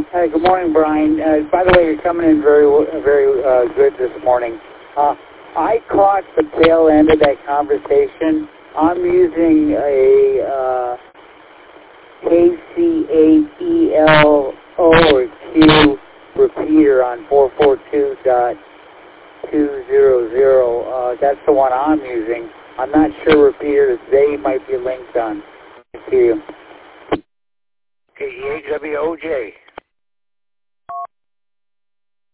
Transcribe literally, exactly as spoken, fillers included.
Hi, good morning, Brian. Uh, by the way, you're coming in very, very uh, good this morning. Uh, I caught the tail end of that conversation. I'm using a uh, K C eight E L O or Q repeater on four forty-two dot two hundred. Uh, that's the one I'm using. I'm not sure repeater that they might be linked on. Thank you. K E H W O J.